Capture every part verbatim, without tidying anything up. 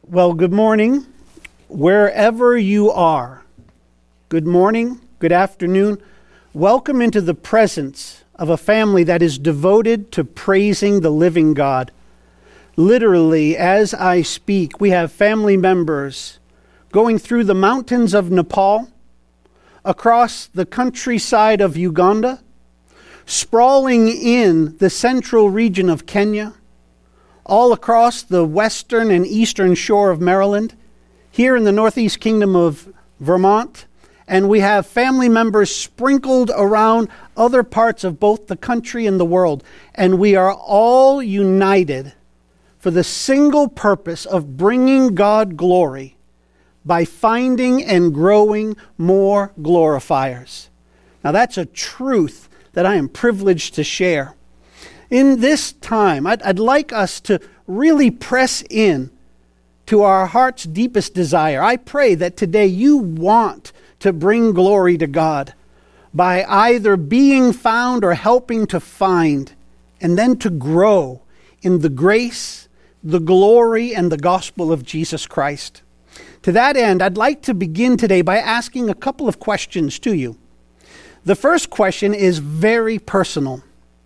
Well, good morning, wherever you are. Good morning, good afternoon. Welcome into the presence of a family that is devoted to praising the living God. Literally, as I speak, we have family members going through the mountains of Nepal, across the countryside of Uganda, sprawling in the central region of Kenya, all across the western and eastern shore of Maryland, here in the northeast kingdom of Vermont, and we have family members sprinkled around other parts of both the country and the world, and we are all united for the single purpose of bringing God glory by finding and growing more glorifiers. Now that's a truth that I am privileged to share. In this time, I'd, I'd like us to really press in to our heart's deepest desire. I pray that today you want to bring glory to God by either being found or helping to find, and then to grow in the grace, the glory, and the gospel of Jesus Christ. To that end, I'd like to begin today by asking a couple of questions to you. The first question is very personal.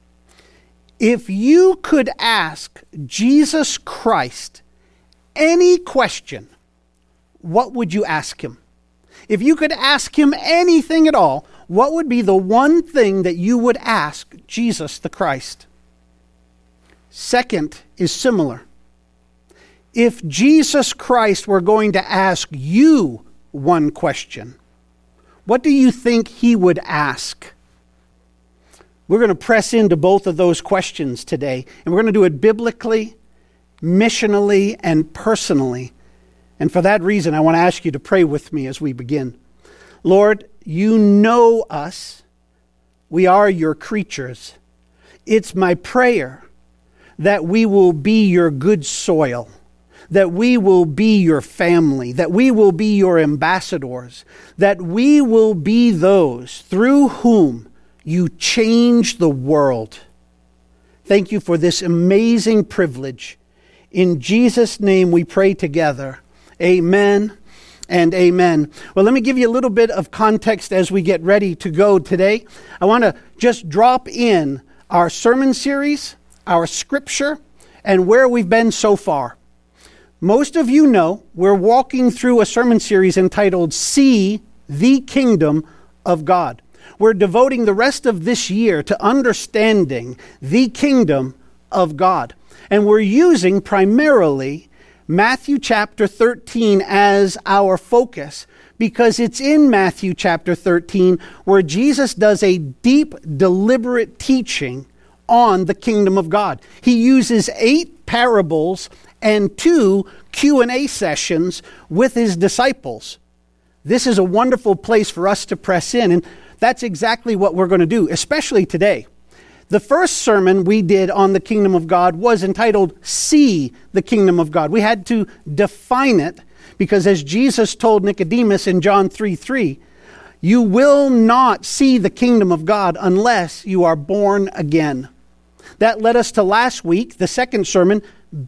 If you could ask Jesus Christ any question, what would you ask him? If you could ask him anything at all, what would be the one thing that you would ask Jesus the Christ? Second is similar. If Jesus Christ were going to ask you one question, what do you think he would ask? We're going to press into both of those questions today, and we're going to do it biblically, missionally, and personally. And for that reason, I want to ask you to pray with me as we begin. Lord, you know us. We are your creatures. It's my prayer that we will be your good soil, that we will be your family, that we will be your ambassadors, that we will be those through whom you change the world. Thank you for this amazing privilege. In Jesus' name we pray together. Amen and amen. Well, let me give you a little bit of context as we get ready to go today. I want to just drop in our sermon series, our scripture, and where we've been so far. Most of you know we're walking through a sermon series entitled See the Kingdom of God. We're devoting the rest of this year to understanding the kingdom of God. And we're using primarily Matthew chapter thirteen as our focus, because it's in Matthew chapter thirteen where Jesus does a deep, deliberate teaching on the kingdom of God. He uses eight parables and two Q and A sessions with his disciples. This is a wonderful place for us to press in, and that's exactly what we're going to do, especially today. The first sermon we did on the kingdom of God was entitled See the Kingdom of God. We had to define it because, as Jesus told Nicodemus in John three three, you will not see the kingdom of God unless you are born again. That led us to last week, the second sermon,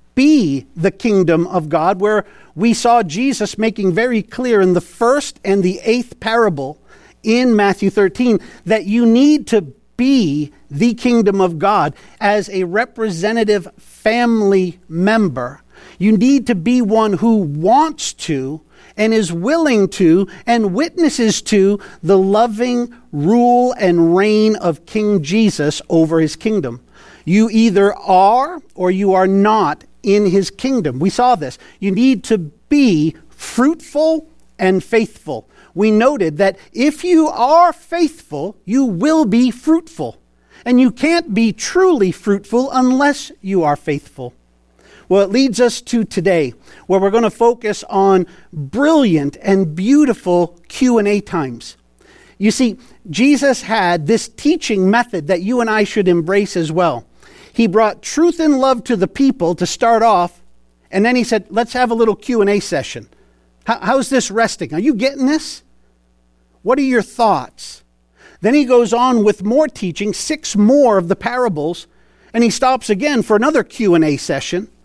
Be the Kingdom of God, where we saw Jesus making very clear in the first and the eighth parable in Matthew thirteen that you need to be the kingdom of God as a representative family member. You need to be one who wants to and is willing to and witnesses to the loving rule and reign of King Jesus over his kingdom. You either are or you are not in his kingdom. We saw this. You need to be fruitful and faithful. We noted that if you are faithful, you will be fruitful. And you can't be truly fruitful unless you are faithful. Well, it leads us to today, where we're going to focus on brilliant and beautiful Q and A times. You see, Jesus had this teaching method that you and I should embrace as well. He brought truth and love to the people to start off, and then he said, let's have a little Q and A session. How, how's this resting? Are you getting this? What are your thoughts? Then he goes on with more teaching, six more of the parables, and he stops again for another Q and A session.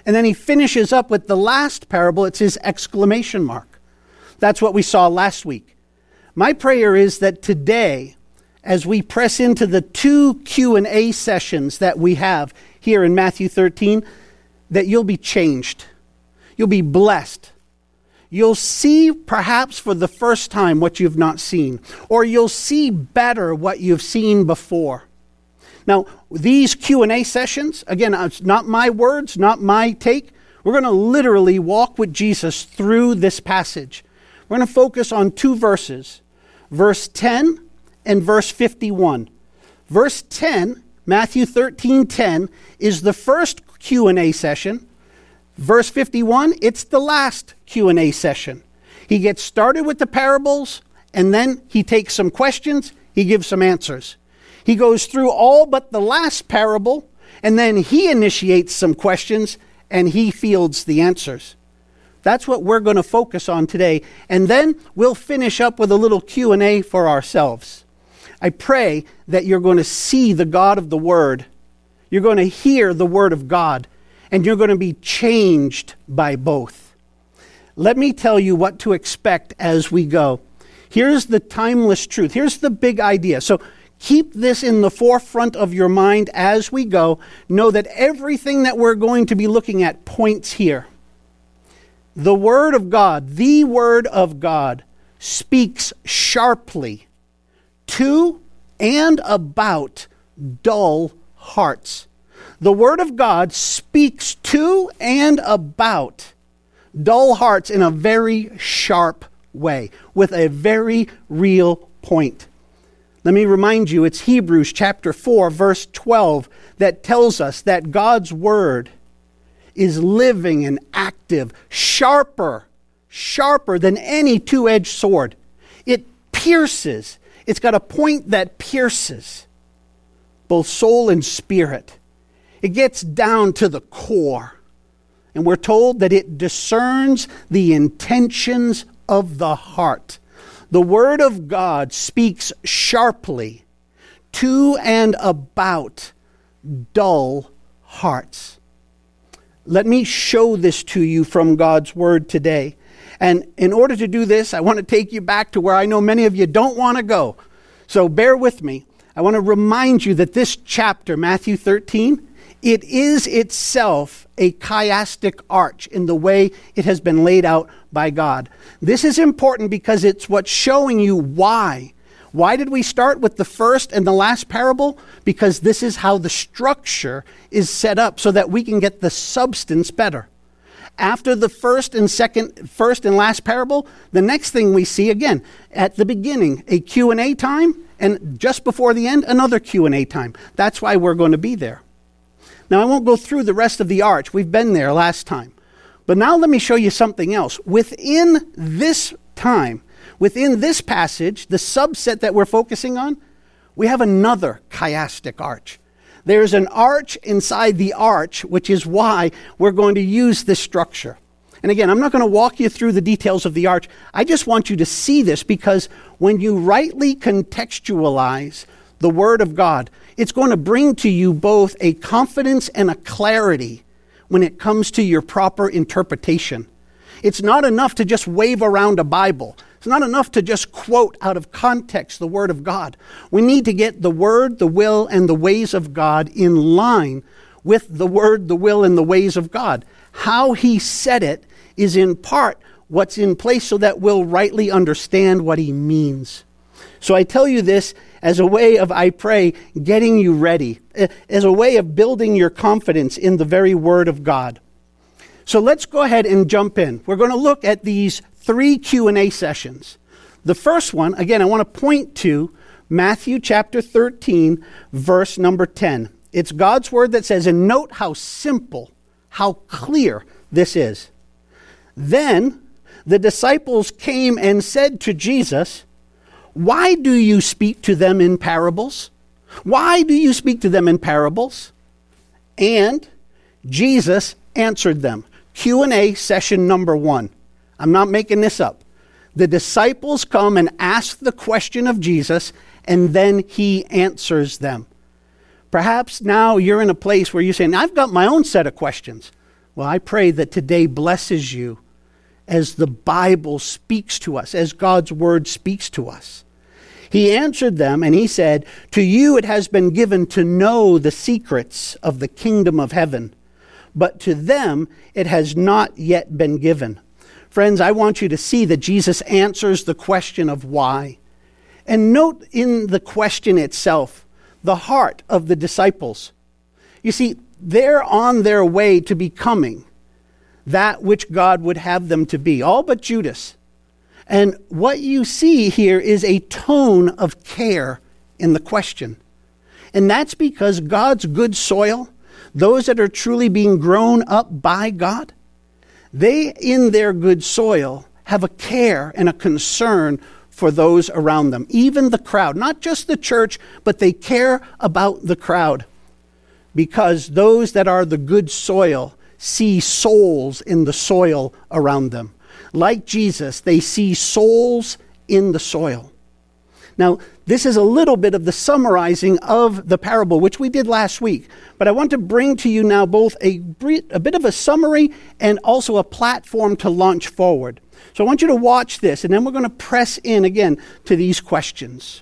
And then he finishes up with the last parable. It's his exclamation mark. That's what we saw last week. My prayer is that today, as we press into the two Q and A sessions that we have here in Matthew thirteen, that you'll be changed. You'll be blessed. You'll see perhaps for the first time what you've not seen, or you'll see better what you've seen before. Now, these Q and A sessions, again, it's not my words, not my take. We're going to literally walk with Jesus through this passage. We're going to focus on two verses, verse ten and verse fifty-one. Verse ten, Matthew thirteen ten, is the first Q and A session. Verse fifty-one, it's the last Q and A session. He gets started with the parables, and then he takes some questions, he gives some answers. He goes through all but the last parable, and then he initiates some questions, and he fields the answers. That's what we're going to focus on today, and then we'll finish up with a little Q and A for ourselves. I pray that you're going to see the God of the Word. You're going to hear the Word of God. And you're going to be changed by both. Let me tell you what to expect as we go. Here's the timeless truth. Here's the big idea. So keep this in the forefront of your mind as we go. Know that everything that we're going to be looking at points here. The Word of God, the Word of God, speaks sharply to and about dull hearts. The Word of God speaks to and about dull hearts in a very sharp way, with a very real point. Let me remind you, it's Hebrews chapter four, verse twelve, that tells us that God's Word is living and active, sharper, sharper than any two-edged sword. It pierces. It's got a point that pierces both soul and spirit. It gets down to the core. And we're told that it discerns the intentions of the heart. The Word of God speaks sharply to and about dull hearts. Let me show this to you from God's Word today. And in order to do this, I want to take you back to where I know many of you don't want to go. So bear with me. I want to remind you that this chapter, Matthew thirteen, it is itself a chiastic arch in the way it has been laid out by God. This is important because it's what's showing you why. Why did we start with the first and the last parable? Because this is how the structure is set up so that we can get the substance better. After the first and second, first and last parable, the next thing we see, again, at the beginning, a Q and A time, and just before the end, another Q and A time. That's why we're going to be there. Now, I won't go through the rest of the arch. We've been there last time. But now let me show you something else. Within this time, within this passage, the subset that we're focusing on, we have another chiastic arch. There's an arch inside the arch, which is why we're going to use this structure. And again, I'm not going to walk you through the details of the arch. I just want you to see this because when you rightly contextualize the Word of God, it's going to bring to you both a confidence and a clarity when it comes to your proper interpretation. It's not enough to just wave around a Bible. It's not enough to just quote out of context the Word of God. We need to get the Word, the will, and the ways of God in line with the Word, the will, and the ways of God. How He said it is in part what's in place so that we'll rightly understand what He means. So I tell you this as a way of, I pray, getting you ready, as a way of building your confidence in the very Word of God. So let's go ahead and jump in. We're going to look at these three Q and A sessions. The first one, again, I want to point to Matthew chapter thirteen, verse number ten. It's God's Word that says, and note how simple, how clear this is. Then the disciples came and said to Jesus, why do you speak to them in parables? Why do you speak to them in parables? And Jesus answered them. Q and A session number one. I'm not making this up. The disciples come and ask the question of Jesus, and then He answers them. Perhaps now you're in a place where you're saying, I've got my own set of questions. Well, I pray that today blesses you as the Bible speaks to us, as God's word speaks to us. He answered them and he said, "To you it has been given to know the secrets of the kingdom of heaven, but to them it has not yet been given." Friends, I want you to see that Jesus answers the question of why. And note in the question itself, the heart of the disciples. You see, they're on their way to becoming that which God would have them to be, all but Judas. And what you see here is a tone of care in the question. And that's because God's good soil, those that are truly being grown up by God, they in their good soil have a care and a concern for those around them, even the crowd, not just the church, but they care about the crowd. Because those that are the good soil see souls in the soil around them. Like Jesus, they see souls in the soil. Now, this is a little bit of the summarizing of the parable, which we did last week. But I want to bring to you now both a, a bit of a summary and also a platform to launch forward. So I want you to watch this, and then we're going to press in again to these questions.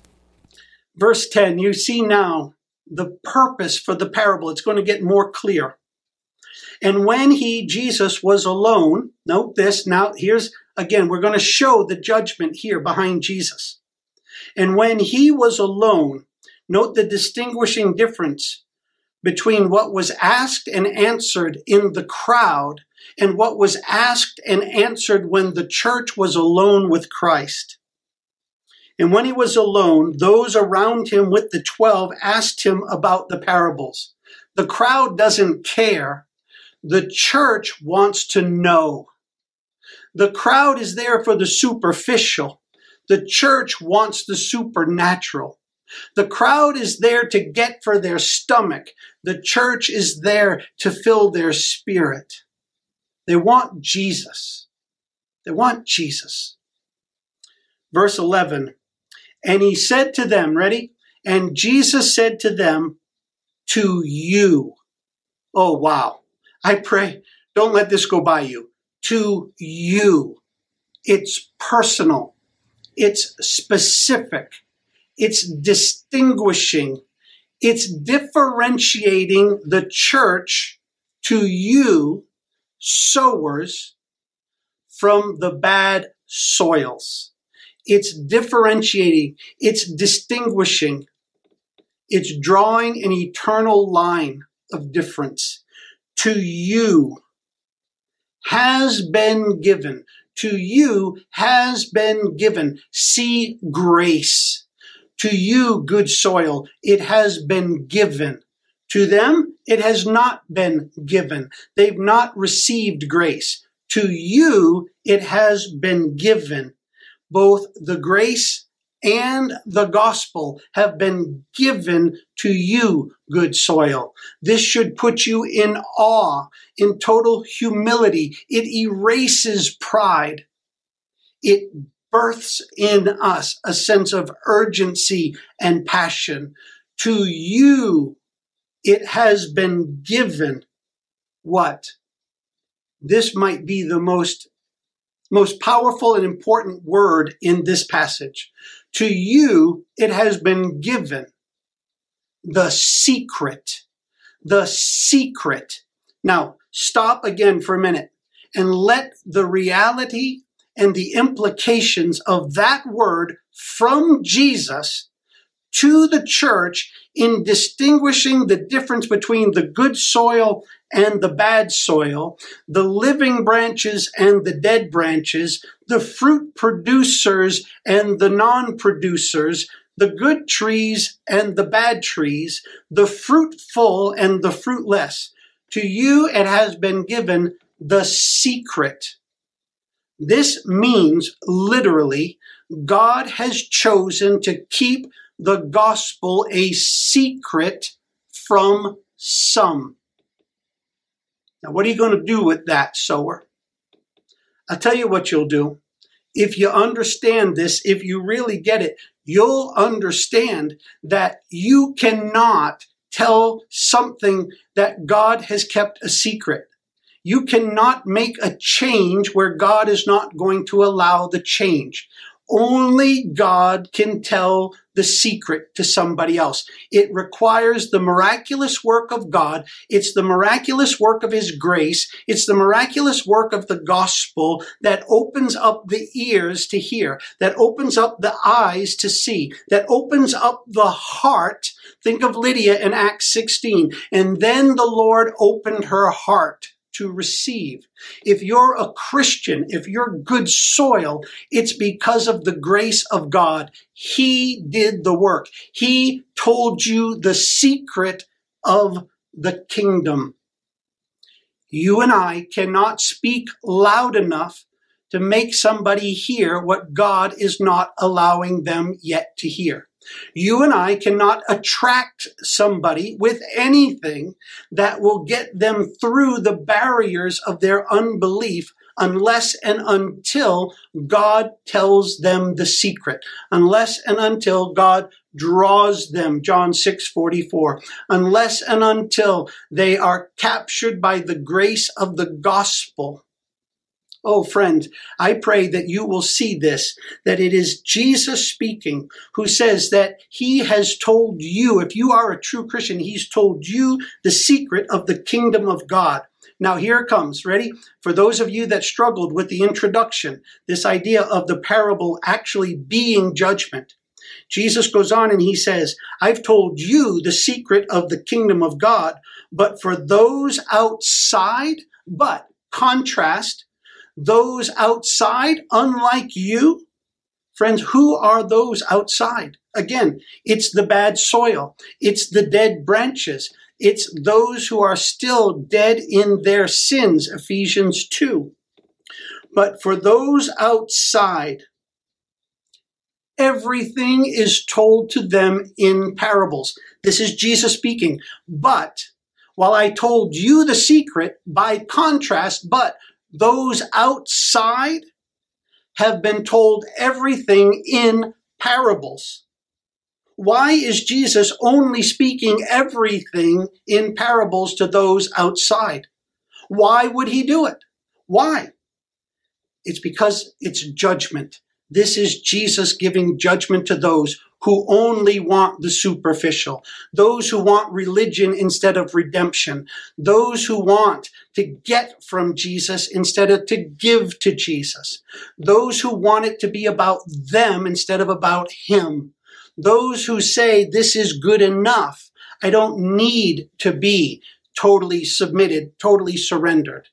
Verse ten, you see now the purpose for the parable. It's going to get more clear. And when he, Jesus, was alone, note this, now here's, again, we're going to show the judgment here behind Jesus. And when he was alone, note the distinguishing difference between what was asked and answered in the crowd and what was asked and answered when the church was alone with Christ. And when he was alone, those around him with the twelve asked him about the parables. The crowd doesn't care. The church wants to know. The crowd is there for the superficial. The church wants the supernatural. The crowd is there to get for their stomach. The church is there to fill their spirit. They want Jesus. They want Jesus. Verse eleven, and he said to them, ready? And Jesus said to them, to you. Oh, wow. I pray, don't let this go by you. To you. It's personal. It's specific. It's distinguishing. It's differentiating the church to you, sowers, from the bad soils. It's differentiating. It's distinguishing. It's drawing an eternal line of difference. To you has been given. To you has been given. See grace. To you, good soil, it has been given. To them, it has not been given. They've not received grace. To you, it has been given. Both the grace and the gospel have been given to you, good soil. This should put you in awe, in total humility. It erases pride. It births in us a sense of urgency and passion. To you, it has been given. What? This might be the most, most powerful and important word in this passage. To you, it has been given the secret. The secret. Now, stop again for a minute and let the reality and the implications of that word from Jesus to the church in distinguishing the difference between the good soil and the bad soil, the living branches and the dead branches, the fruit producers and the non-producers, the good trees and the bad trees, the fruitful and the fruitless. To you it has been given the secret. This means literally God has chosen to keep the gospel a secret from some. Now, what are you going to do with that, sower? I'll tell you what you'll do. If you understand this, if you really get it, you'll understand that you cannot tell something that God has kept a secret. You cannot make a change where God is not going to allow the change. Only God can tell the secret to somebody else. It requires the miraculous work of God. It's the miraculous work of His grace. It's the miraculous work of the gospel that opens up the ears to hear, that opens up the eyes to see, that opens up the heart. Think of Lydia in Acts sixteen. And then the Lord opened her heart to receive. If you're a Christian, if you're good soil, it's because of the grace of God. He did the work. He told you the secret of the kingdom. You and I cannot speak loud enough to make somebody hear what God is not allowing them yet to hear. You and I cannot attract somebody with anything that will get them through the barriers of their unbelief unless and until God tells them the secret, unless and until God draws them, John six forty-four, unless and until they are captured by the grace of the gospel. Oh, friend, I pray that you will see this, that it is Jesus speaking who says that He has told you, if you are a true Christian, He's told you the secret of the kingdom of God. Now here it comes. Ready? For those of you that struggled with the introduction, this idea of the parable actually being judgment. Jesus goes on and He says, I've told you the secret of the kingdom of God, but for those outside, but contrast, those outside, unlike you, friends, who are those outside? Again, it's the bad soil. It's the dead branches. It's those who are still dead in their sins, Ephesians two. But for those outside, everything is told to them in parables. This is Jesus speaking. But while I told you the secret, by contrast, but those outside have been told everything in parables. Why is Jesus only speaking everything in parables to those outside? Why would He do it? Why? It's because it's judgment. This is Jesus giving judgment to those who only want the superficial, those who want religion instead of redemption, those who want to get from Jesus instead of to give to Jesus, those who want it to be about them instead of about Him, those who say this is good enough. I don't need to be totally submitted, totally surrendered.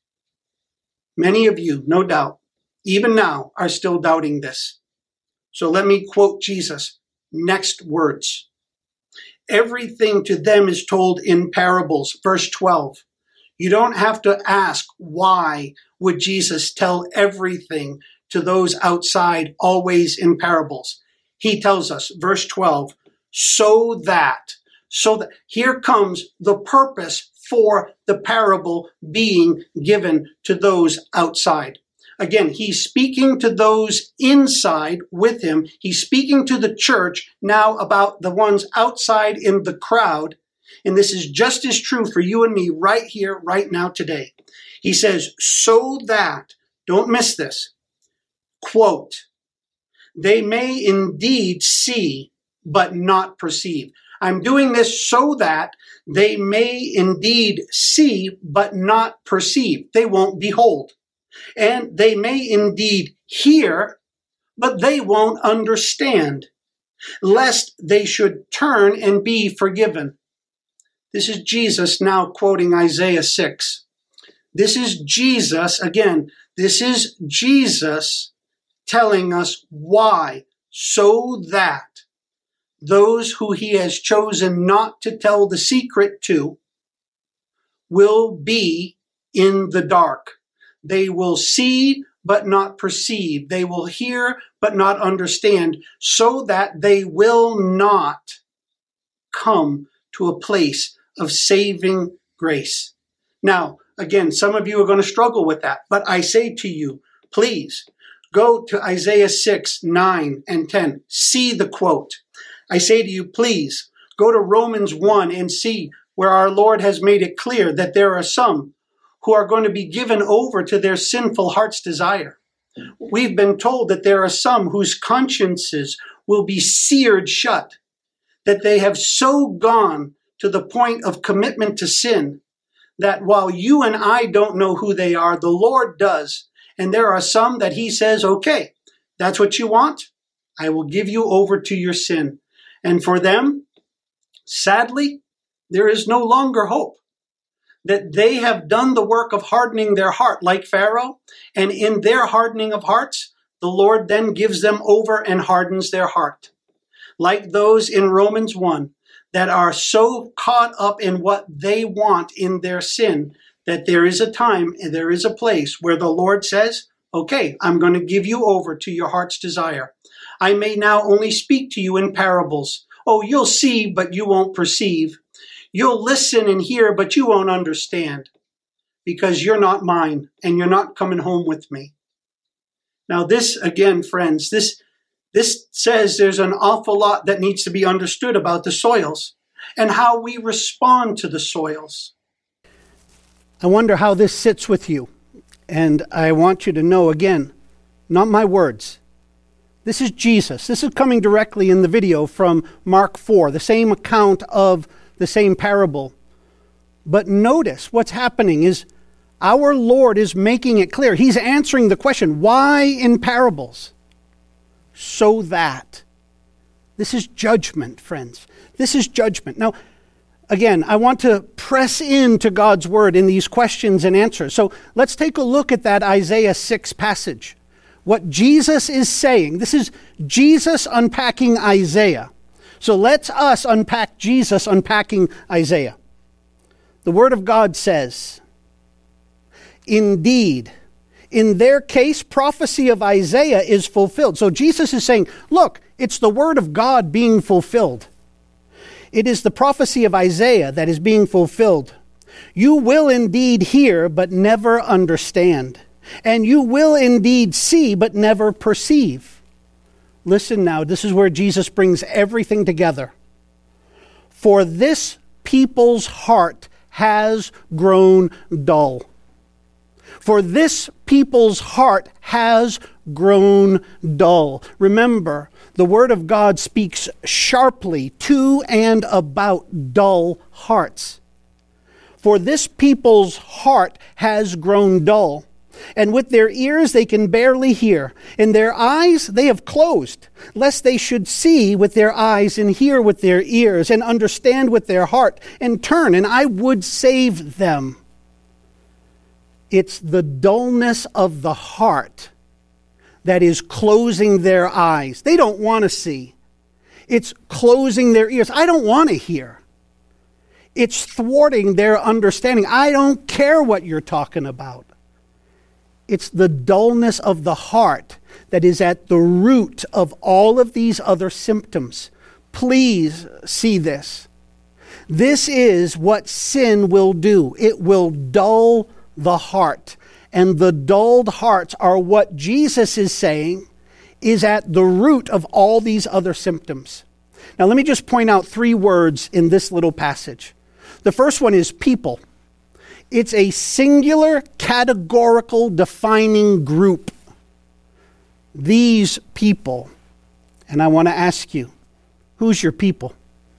Many of you, no doubt, even now, are still doubting this. So let me quote Jesus' next words. Everything to them is told in parables. Verse twelve. You don't have to ask why would Jesus tell everything to those outside always in parables. He tells us, verse twelve, so that, so that, here comes the purpose for the parable being given to those outside. Again, He's speaking to those inside with Him. He's speaking to the church now about the ones outside in the crowd. And this is just as true for you and me right here, right now, today. He says, so that, don't miss this, quote, they may indeed see, but not perceive. I'm doing this so that they may indeed see, but not perceive. They won't behold. And they may indeed hear, but they won't understand, lest they should turn and be forgiven. This is Jesus now quoting Isaiah six. This is Jesus, again, this is Jesus telling us why, so that those who He has chosen not to tell the secret to will be in the dark. They will see, but not perceive. They will hear, but not understand, so that they will not come to a place of saving grace. Now, again, some of you are going to struggle with that, but I say to you, please go to Isaiah six, nine, and ten. See the quote. I say to you, please go to Romans one and see where our Lord has made it clear that there are some who are going to be given over to their sinful heart's desire. We've been told that there are some whose consciences will be seared shut, that they have so gone to the point of commitment to sin that while you and I don't know who they are, the Lord does. And there are some that he says, okay, that's what you want? I will give you over to your sin. And for them, sadly, there is no longer hope. That they have done the work of hardening their heart like Pharaoh, and in their hardening of hearts, the Lord then gives them over and hardens their heart. Like those in Romans one that are so caught up in what they want in their sin, that there is a time and there is a place where the Lord says, okay, I'm going to give you over to your heart's desire. I may now only speak to you in parables. Oh, you'll see, but you won't perceive. You'll listen and hear, but you won't understand because you're not mine and you're not coming home with me. Now this, again, friends, this, this says there's an awful lot that needs to be understood about the soils and how we respond to the soils. I wonder how this sits with you. And I want you to know, again, not my words. This is Jesus. This is coming directly in the video from Mark four, the same account of the same parable. But notice what's happening is our Lord is making it clear. He's answering the question, why in parables? So that. This is judgment, friends. This is judgment. Now, again, I want to press into God's word in these questions and answers. So let's take a look at that Isaiah six passage. What Jesus is saying, this is Jesus unpacking Isaiah. So let's us unpack Jesus unpacking Isaiah. The Word of God says, indeed, in their case, prophecy of Isaiah is fulfilled. So Jesus is saying, look, it's the Word of God being fulfilled. It is the prophecy of Isaiah that is being fulfilled. You will indeed hear, but never understand. And you will indeed see, but never perceive. Listen now, this is where Jesus brings everything together. For this people's heart has grown dull. For this people's heart has grown dull. Remember, the Word of God speaks sharply to and about dull hearts. For this people's heart has grown dull. And with their ears they can barely hear. In their eyes they have closed, lest they should see with their eyes and hear with their ears and understand with their heart and turn, and I would save them. It's the dullness of the heart that is closing their eyes. They don't want to see. It's closing their ears. I don't want to hear. It's thwarting their understanding. I don't care what you're talking about. It's the dullness of the heart that is at the root of all of these other symptoms. Please see this. This is what sin will do. It will dull the heart. And the dulled hearts are what Jesus is saying is at the root of all these other symptoms. Now let me just point out three words in this little passage. The first one is people. It's a singular, categorical, defining group. These people. And I want to ask you, who's your people?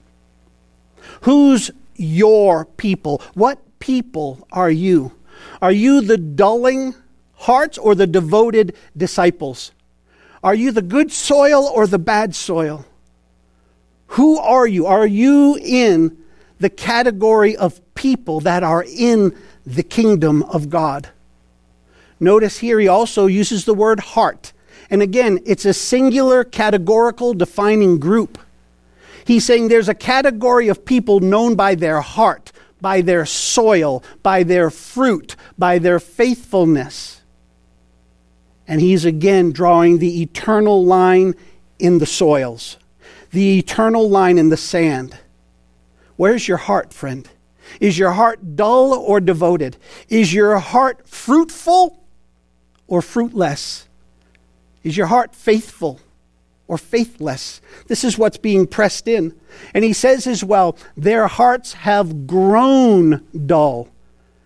Who's your people? What people are you? Are you the dulling hearts or the devoted disciples? Are you the good soil or the bad soil? Who are you? Are you in the category of people that are in the kingdom of God? Notice here he also uses the word heart. And again, it's a singular, categorical, defining group. He's saying there's a category of people known by their heart, by their soil, by their fruit, by their faithfulness. And he's again drawing the eternal line in the soils, the eternal line in the sand. Where's your heart, friend? Is your heart dull or devoted? Is your heart fruitful or fruitless? Is your heart faithful or faithless? This is what's being pressed in. And he says as well, their hearts have grown dull.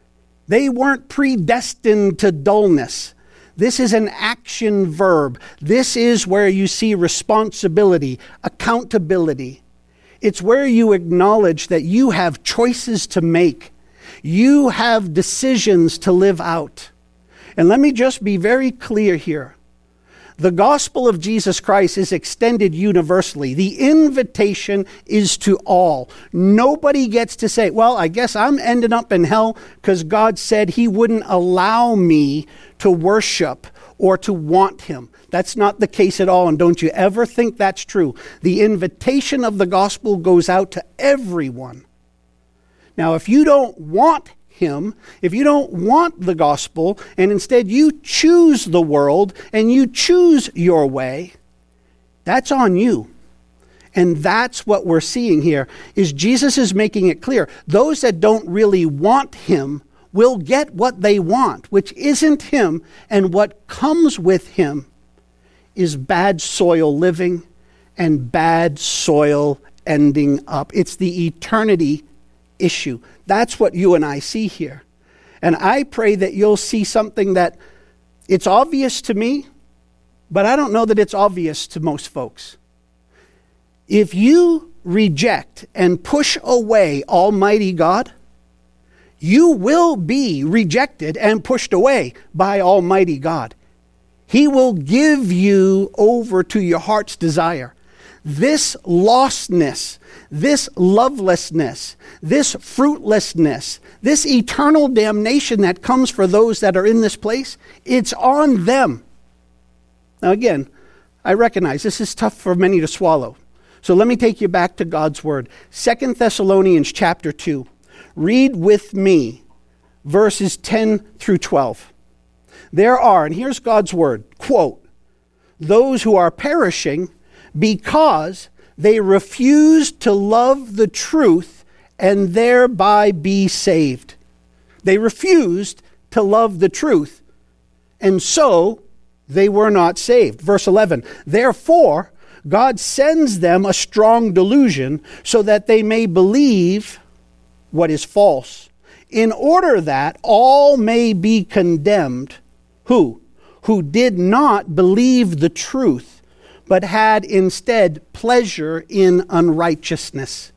They weren't predestined to dullness. This is an action verb. This is where you see responsibility, accountability. It's where you acknowledge that you have choices to make. You have decisions to live out. And let me just be very clear here. The gospel of Jesus Christ is extended universally. The invitation is to all. Nobody gets to say, well, I guess I'm ending up in hell because God said he wouldn't allow me to worship or to want him. That's not the case at all, and don't you ever think that's true. The invitation of the gospel goes out to everyone. Now, if you don't want him, if you don't want the gospel, and instead you choose the world and you choose your way, that's on you. And that's what we're seeing here, is Jesus is making it clear. Those that don't really want him will get what they want, which isn't him, and what comes with him is bad soil living and bad soil ending up. It's the eternity issue. That's what you and I see here. And I pray that you'll see something that it's obvious to me, but I don't know that it's obvious to most folks. If you reject and push away Almighty God, you will be rejected and pushed away by Almighty God. He will give you over to your heart's desire. This lostness, this lovelessness, this fruitlessness, this eternal damnation that comes for those that are in this place, it's on them. Now again, I recognize this is tough for many to swallow. So let me take you back to God's word. Second Thessalonians chapter two. Read with me verses ten through twelve. There are, and here's God's word, quote, those who are perishing because they refuse to love the truth and thereby be saved. They refused to love the truth, and so they were not saved. Verse eleven, therefore God sends them a strong delusion so that they may believe what is false, in order that all may be condemned. Who? Who did not believe the truth, but had instead pleasure in unrighteousness.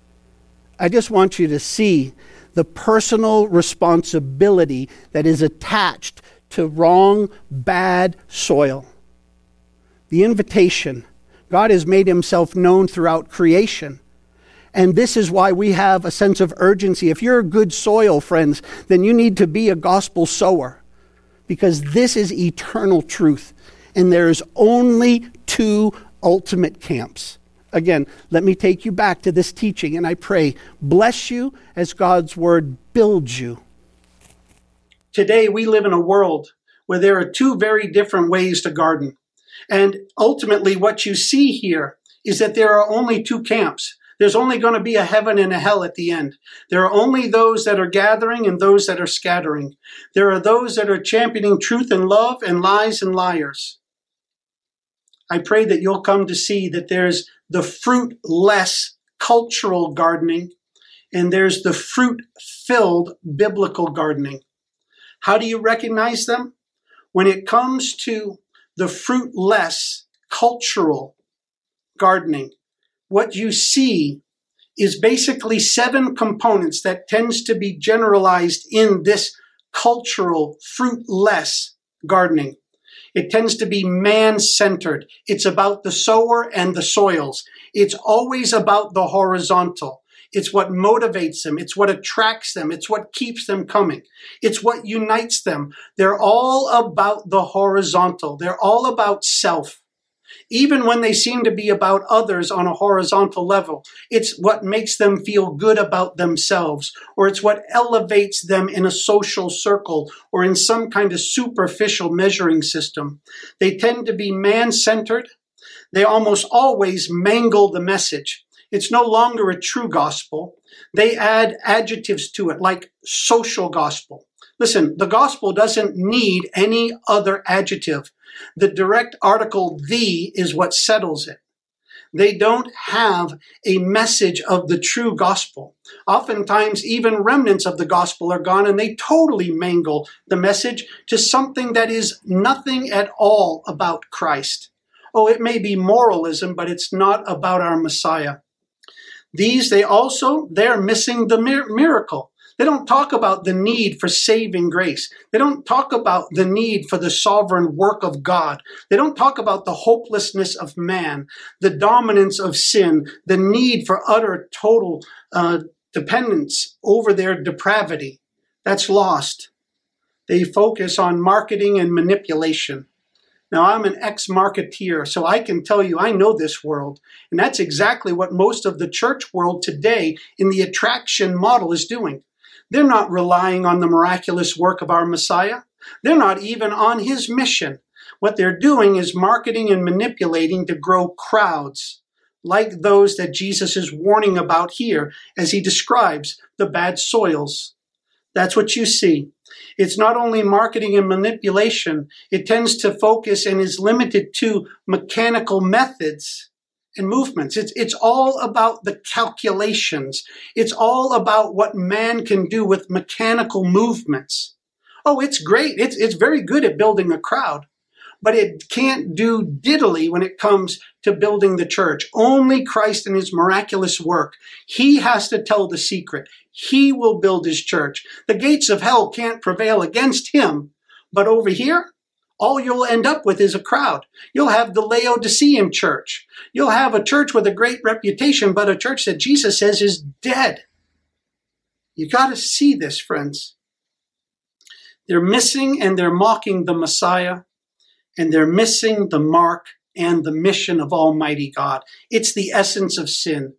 I just want you to see the personal responsibility that is attached to wrong, bad soil. The invitation. God has made himself known throughout creation. And this is why we have a sense of urgency. If you're good soil, friends, then you need to be a gospel sower. Because this is eternal truth. And there's only two ultimate camps. Again, let me take you back to this teaching, and I pray, bless you as God's word builds you. Today, we live in a world where there are two very different ways to garden. And ultimately, what you see here is that there are only two camps. There's only going to be a heaven and a hell at the end. There are only those that are gathering and those that are scattering. There are those that are championing truth and love and lies and liars. I pray that you'll come to see that there's the fruitless cultural gardening and there's the fruit-filled biblical gardening. How do you recognize them? When it comes to the fruitless cultural gardening, what you see is basically seven components that tends to be generalized in this cultural fruitless gardening. It tends to be man-centered. It's about the sower and the soils. It's always about the horizontal. It's what motivates them. It's what attracts them. It's what keeps them coming. It's what unites them. They're all about the horizontal. They're all about self. Even when they seem to be about others on a horizontal level, it's what makes them feel good about themselves, or it's what elevates them in a social circle or in some kind of superficial measuring system. They tend to be man-centered. They almost always mangle the message. It's no longer a true gospel. They add adjectives to it, like social gospel. Listen, the gospel doesn't need any other adjective. The direct article "the" is what settles it. They don't have a message of the true gospel. Oftentimes, even remnants of the gospel are gone, and they totally mangle the message to something that is nothing at all about Christ. Oh, it may be moralism, but it's not about our Messiah. These, they also, they're missing the mir- miracle. They don't talk about the need for saving grace. They don't talk about the need for the sovereign work of God. They don't talk about the hopelessness of man, the dominance of sin, the need for utter, total uh, dependence over their depravity. That's lost. They focus on marketing and manipulation. Now, I'm an ex-marketeer, so I can tell you I know this world. And that's exactly what most of the church world today in the attraction model is doing. They're not relying on the miraculous work of our Messiah. They're not even on his mission. What they're doing is marketing and manipulating to grow crowds, like those that Jesus is warning about here as he describes the bad soils. That's what you see. It's not only marketing and manipulation. It tends to focus and is limited to mechanical methods and movements. It's, it's all about the calculations. It's all about what man can do with mechanical movements. Oh, it's great. It's, it's very good at building a crowd, but it can't do diddly when it comes to building the church. Only Christ and his miraculous work. He has to tell the secret. He will build his church. The gates of hell can't prevail against him. But over here, all you'll end up with is a crowd. You'll have the Laodicean church. You'll have a church with a great reputation, but a church that Jesus says is dead. You got to see this, friends. They're missing and they're mocking the Messiah, and they're missing the mark and the mission of Almighty God. It's the essence of sin.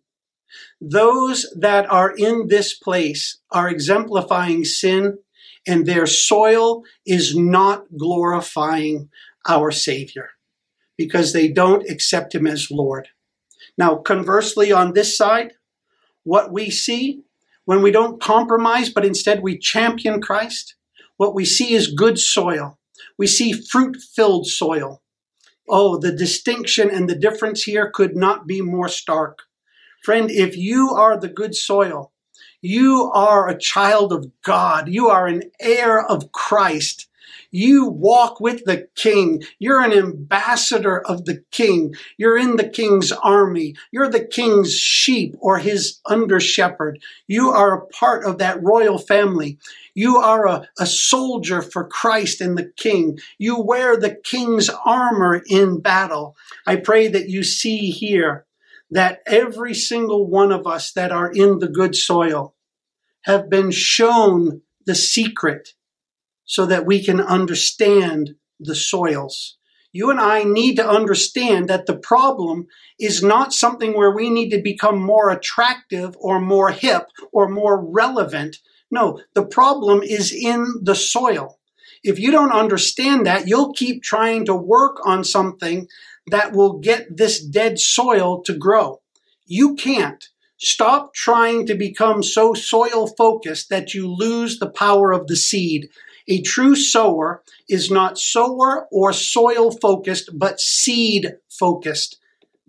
Those that are in this place are exemplifying sin, and their soil is not glorifying our Savior because they don't accept him as Lord. Now, conversely, on this side, what we see when we don't compromise, but instead we champion Christ, what we see is good soil. We see fruit-filled soil. Oh, the distinction and the difference here could not be more stark. Friend, if you are the good soil, you are a child of God. You are an heir of Christ. You walk with the King. You're an ambassador of the King. You're in the King's army. You're the King's sheep or his under shepherd. You are a part of that royal family. You are a, a soldier for Christ and the King. You wear the King's armor in battle. I pray that you see here that every single one of us that are in the good soil have been shown the secret so that we can understand the soils. You and I need to understand that the problem is not something where we need to become more attractive or more hip or more relevant. No, the problem is in the soil. If you don't understand that, you'll keep trying to work on something that will get this dead soil to grow. You can't. Stop trying to become so soil focused that you lose the power of the seed. A true sower is not sower or soil focused, but seed focused.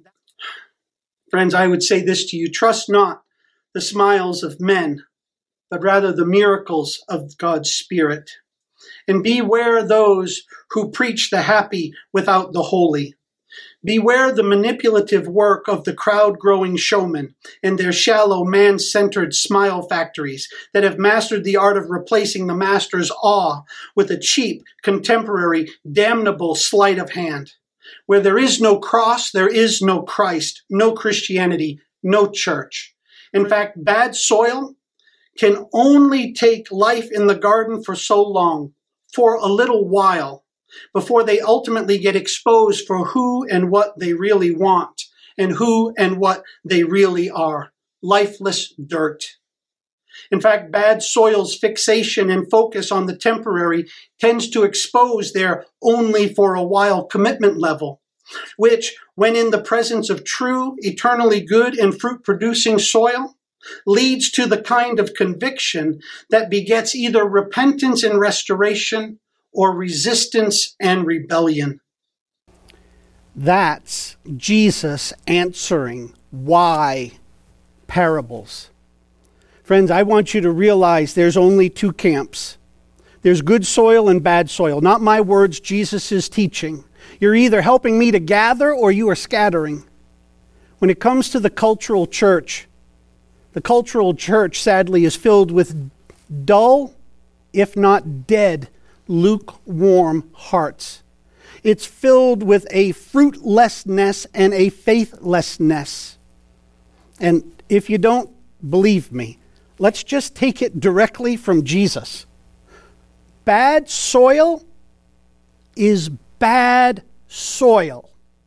Friends, I would say this to you. Trust not the smiles of men, but rather the miracles of God's Spirit. And beware those who preach the happy without the holy. Beware the manipulative work of the crowd-growing showmen and their shallow, man-centered smile factories that have mastered the art of replacing the master's awe with a cheap, contemporary, damnable sleight of hand. Where there is no cross, there is no Christ, no Christianity, no church. In fact, bad soil can only take life in the garden for so long, for a little while, before they ultimately get exposed for who and what they really want and who and what they really are. Lifeless dirt. In fact, bad soil's fixation and focus on the temporary tends to expose their only for a while commitment level, which, when in the presence of true, eternally good and fruit-producing soil, leads to the kind of conviction that begets either repentance and restoration or resistance and rebellion. That's Jesus answering why parables. Friends, I want you to realize there's only two camps. There's good soil and bad soil. Not my words, Jesus' teaching. You're either helping me to gather or you are scattering. When it comes to the cultural church, the cultural church, sadly, is filled with dull, if not dead, lukewarm hearts. It's filled with a fruitlessness and a faithlessness. And if you don't believe me, let's just take it directly from Jesus. Bad soil is bad soil.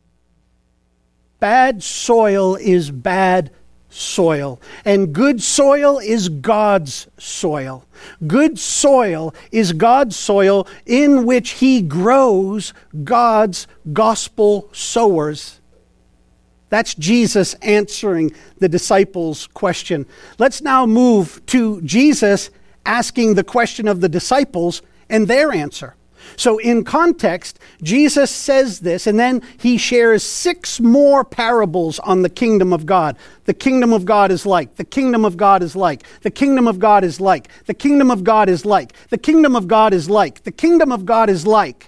Bad soil is bad soil. And good soil is God's soil. Good soil is God's soil in which He grows God's gospel sowers. That's Jesus answering the disciples' question. Let's now move to Jesus asking the question of the disciples and their answer. So in context, Jesus says this, and then he shares six more parables on the kingdom of God. The kingdom of God is like, the kingdom of God is like, the kingdom of God is like, the kingdom of God is like, the kingdom of God is like, the kingdom of God is like.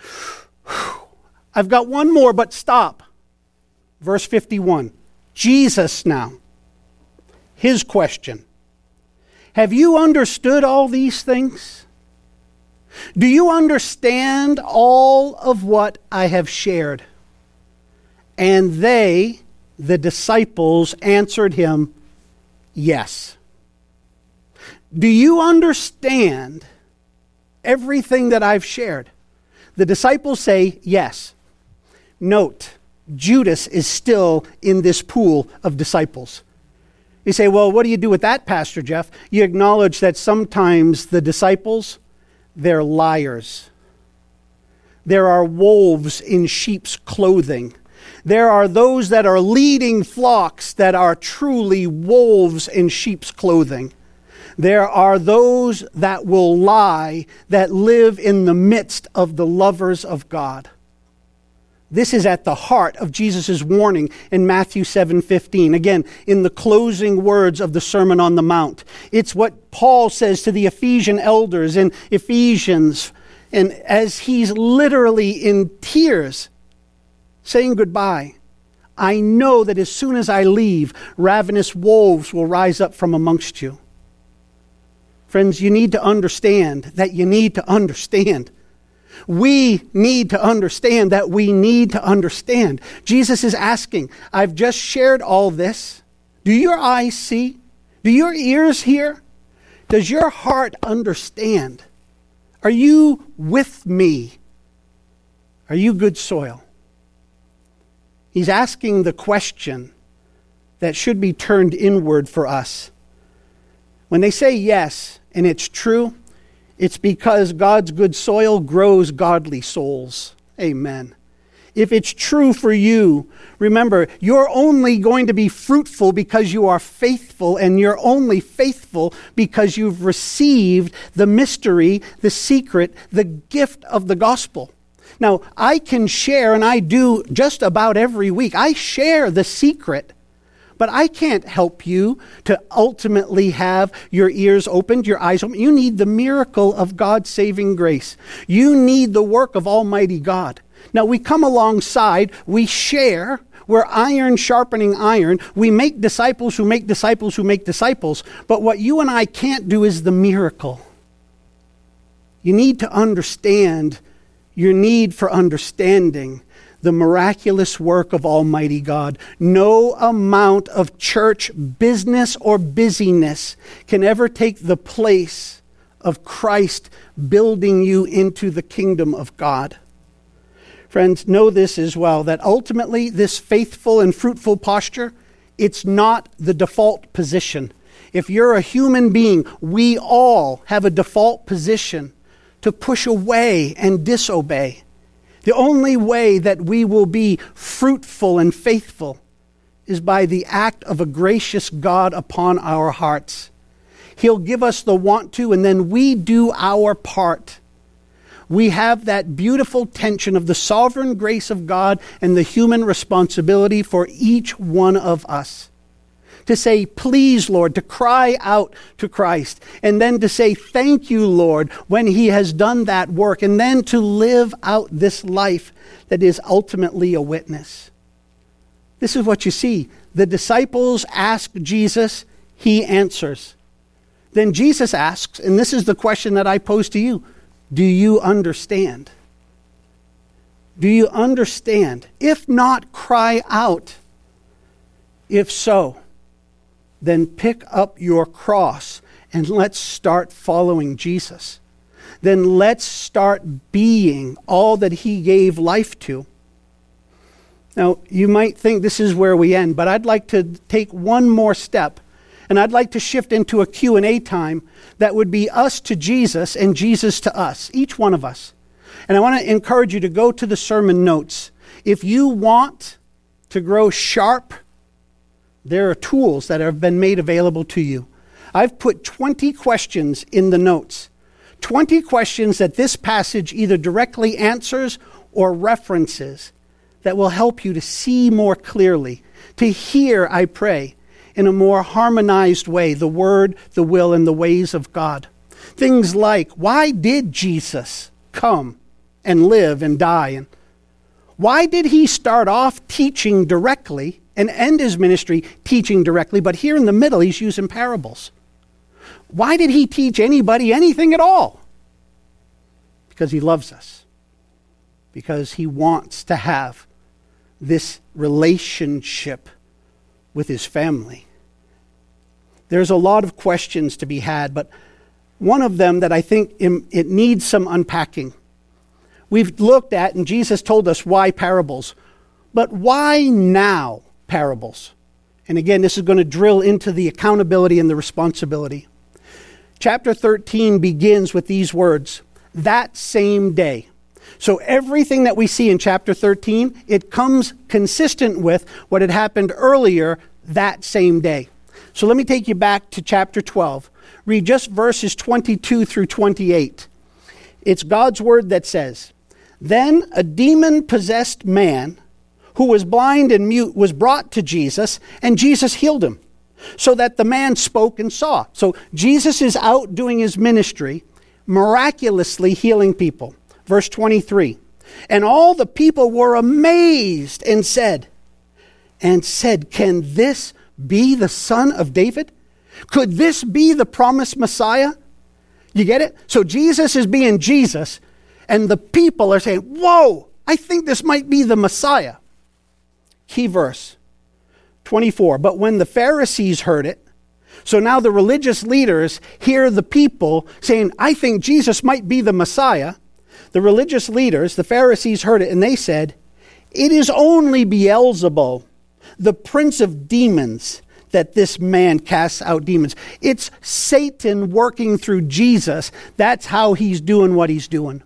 I've got one more, but stop. Verse fifty-one. Jesus now. His question. Have you understood all these things? Do you understand all of what I have shared? And they, the disciples, answered him, yes. Do you understand everything that I've shared? The disciples say yes. Note, Judas is still in this pool of disciples. You say, well, what do you do with that, Pastor Jeff? You acknowledge that sometimes the disciples, they're liars. There are wolves in sheep's clothing. There are those that are leading flocks that are truly wolves in sheep's clothing. There are those that will lie that live in the midst of the lovers of God. This is at the heart of Jesus' warning in Matthew seven fifteen. Again, in the closing words of the Sermon on the Mount. It's what Paul says to the Ephesian elders in Ephesians. And as he's literally in tears saying goodbye, I know that as soon as I leave, ravenous wolves will rise up from amongst you. Friends, you need to understand that you need to understand. We need to understand that we need to understand. Jesus is asking, I've just shared all this. Do your eyes see? Do your ears hear? Does your heart understand? Are you with me? Are you good soil? He's asking the question that should be turned inward for us. When they say yes, and it's true, it's because God's good soil grows godly souls. Amen. If it's true for you, remember, you're only going to be fruitful because you are faithful, and you're only faithful because you've received the mystery, the secret, the gift of the gospel. Now, I can share, and I do just about every week, I share the secret. But I can't help you to ultimately have your ears opened, your eyes open. You need the miracle of God's saving grace. You need the work of Almighty God. Now, we come alongside, we share, we're iron sharpening iron. We make disciples who make disciples who make disciples. But what you and I can't do is the miracle. You need to understand your need for understanding the miraculous work of Almighty God. No amount of church business or busyness can ever take the place of Christ building you into the kingdom of God. Friends, know this as well, that ultimately this faithful and fruitful posture, it's not the default position. If you're a human being, we all have a default position to push away and disobey. The only way that we will be fruitful and faithful is by the act of a gracious God upon our hearts. He'll give us the want to, and then we do our part. we have that beautiful tension of the sovereign grace of God and the human responsibility for each one of us. To say, please, Lord, to cry out to Christ, and then to say, thank you, Lord, when he has done that work, and then to live out this life that is ultimately a witness. This is what you see. The disciples ask Jesus, he answers. Then Jesus asks, and this is the question that I pose to you, do you understand? Do you understand? If not, cry out. If so, then pick up your cross and let's start following Jesus. Then let's start being all that he gave life to. Now, you might think this is where we end, but I'd like to take one more step, and I'd like to shift into a Q and A time that would be us to Jesus and Jesus to us, each one of us. And I want to encourage you to go to the sermon notes. If you want to grow sharp, there are tools that have been made available to you. I've put twenty questions in the notes. twenty questions that this passage either directly answers or references that will help you to see more clearly, to hear, I pray, in a more harmonized way, the word, the will, and the ways of God. Things like, why did Jesus come and live and die? And why did he start off teaching directly and end his ministry teaching directly, but here in the middle he's using parables? Why did he teach anybody anything at all? Because he loves us. Because he wants to have this relationship with his family. There's a lot of questions to be had, but one of them that I think it needs some unpacking. We've looked at, and Jesus told us why parables, but why now parables? And again, this is going to drill into the accountability and the responsibility. Chapter thirteen begins with these words, that same day. So everything that we see in chapter thirteen, it comes consistent with what had happened earlier that same day. So let me take you back to chapter twelve. Read just verses twenty-two through twenty-eight. It's God's word that says, then a demon-possessed man who was blind and mute was brought to Jesus, and Jesus healed him, so that the man spoke and saw. So Jesus is out doing his ministry, miraculously healing people. Verse twenty-three, and all the people were amazed and said, and said, can this be the son of David? Could this be the promised Messiah? You get it? So Jesus is being Jesus, and the people are saying, whoa, I think this might be the Messiah. Key verse, twenty-four, but when the Pharisees heard it, so now the religious leaders hear the people saying, I think Jesus might be the Messiah. The religious leaders, the Pharisees, heard it, and they said, it is only Beelzebul, the prince of demons, that this man casts out demons. It's Satan working through Jesus. That's how he's doing what he's doing.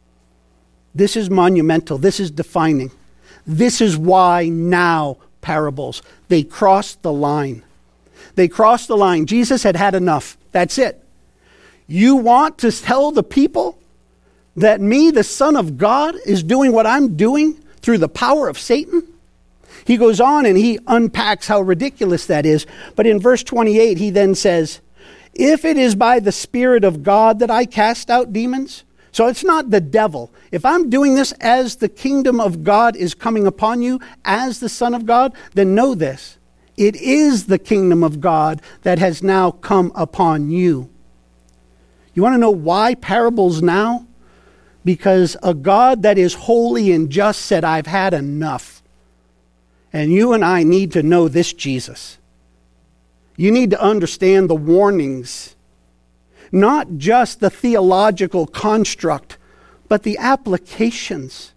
This is monumental. This is defining. This is why now parables. They crossed the line. They crossed the line. Jesus had had enough. That's it. You want to tell the people that me, the Son of God, is doing what I'm doing through the power of Satan? He goes on and he unpacks how ridiculous that is. But in verse twenty-eight, he then says, if it is by the Spirit of God that I cast out demons, so it's not the devil. If I'm doing this as the kingdom of God is coming upon you, as the Son of God, then know this. It is the kingdom of God that has now come upon you. You want to know why parables now? Because a God that is holy and just said, I've had enough. And you and I need to know this Jesus. You need to understand the warnings, not just the theological construct, but the applications.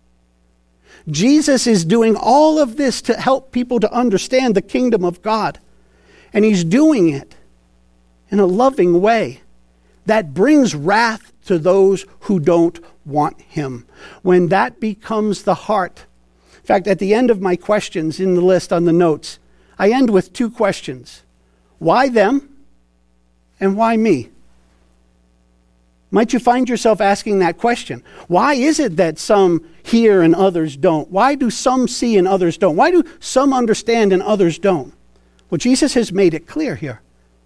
Jesus is doing all of this to help people to understand the kingdom of God. And he's doing it in a loving way that brings wrath to those who don't want him. When that becomes the heart. In fact, at the end of my questions in the list on the notes, I end with two questions. Why them? And why me? Might you find yourself asking that question? Why is it that some hear and others don't? Why do some see and others don't? Why do some understand and others don't? Well, Jesus has made it clear here.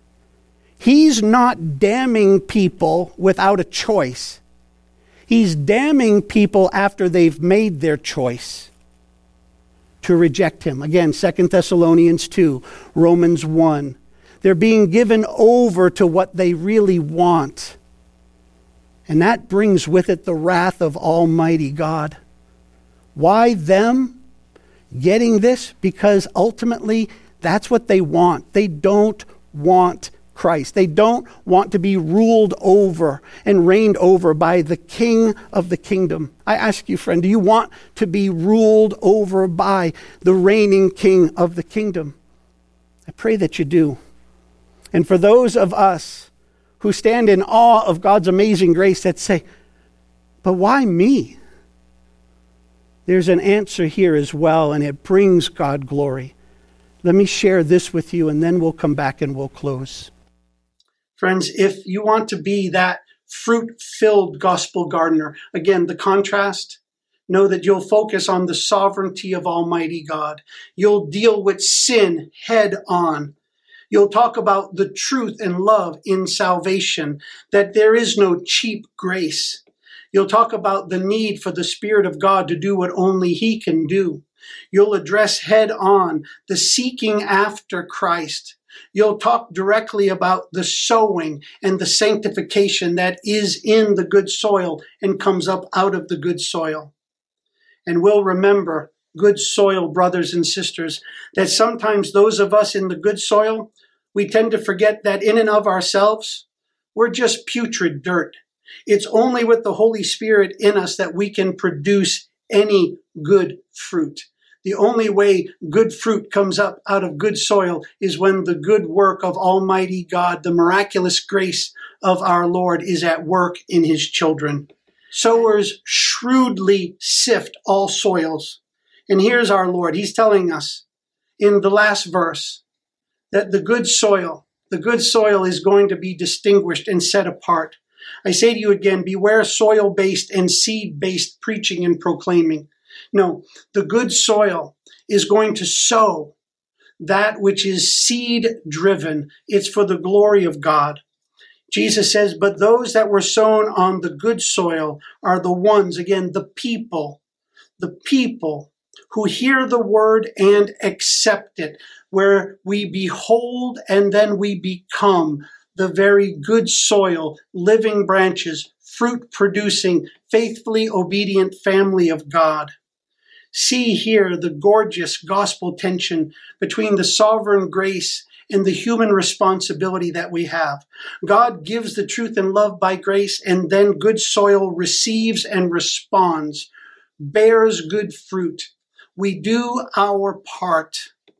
He's not damning people without a choice. He's damning people after they've made their choice to reject him. Again, Second Thessalonians two, Romans one. They're being given over to what they really want. And that brings with it the wrath of Almighty God. Why them getting this? Because ultimately, that's what they want. They don't want Christ. They don't want to be ruled over and reigned over by the King of the kingdom. I ask you, friend, do you want to be ruled over by the reigning King of the kingdom? I pray that you do. And for those of us who stand in awe of God's amazing grace that say, but why me? There's an answer here as well, and it brings God glory. Let me share this with you, and then we'll come back and we'll close. Friends, if you want to be that fruit-filled gospel gardener, again, the contrast, know that you'll focus on the sovereignty of Almighty God. You'll deal with sin head on. You'll talk about the truth and love in salvation, that there is no cheap grace. You'll talk about the need for the Spirit of God to do what only He can do. You'll address head on the seeking after Christ. You'll talk directly about the sowing and the sanctification that is in the good soil and comes up out of the good soil. And we'll remember, good soil, brothers and sisters, that sometimes those of us in the good soil, we tend to forget that in and of ourselves, we're just putrid dirt. It's only with the Holy Spirit in us that we can produce any good fruit. The only way good fruit comes up out of good soil is when the good work of Almighty God, the miraculous grace of our Lord, is at work in His children. Sowers shrewdly sift all soils. And here's our Lord. He's telling us in the last verse that the good soil, the good soil is going to be distinguished and set apart. I say to you again, beware soil-based and seed-based preaching and proclaiming. No, the good soil is going to sow that which is seed-driven. It's for the glory of God. Jesus says, but those that were sown on the good soil are the ones, again, the people, the people who hear the word and accept it, where we behold and then we become the very good soil, living branches, fruit-producing, faithfully obedient family of God. See here the gorgeous gospel tension between the sovereign grace and the human responsibility that we have. God gives the truth and love by grace, and then good soil receives and responds, bears good fruit. We do our part.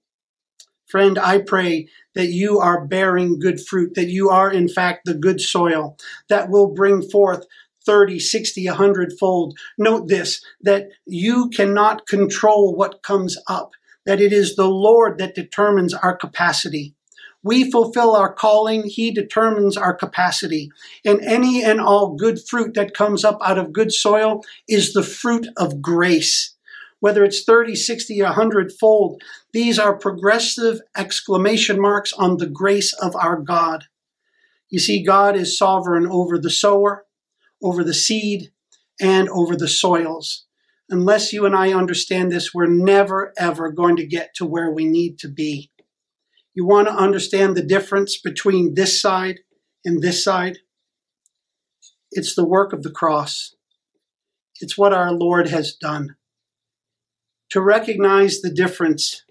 Friend, I pray that you are bearing good fruit, that you are in fact the good soil that will bring forth thirty, sixty, a hundred fold. Note this, that you cannot control what comes up, that it is the Lord that determines our capacity. We fulfill our calling. He determines our capacity. And any and all good fruit that comes up out of good soil is the fruit of grace. Whether it's thirty, sixty, a hundred fold, these are progressive exclamation marks on the grace of our God. You see, God is sovereign over the sower, over the seed, and over the soils. Unless you and I understand this, we're never, ever going to get to where we need to be. You want to understand the difference between this side and this side? It's the work of the cross. It's what our Lord has done. To recognize the difference,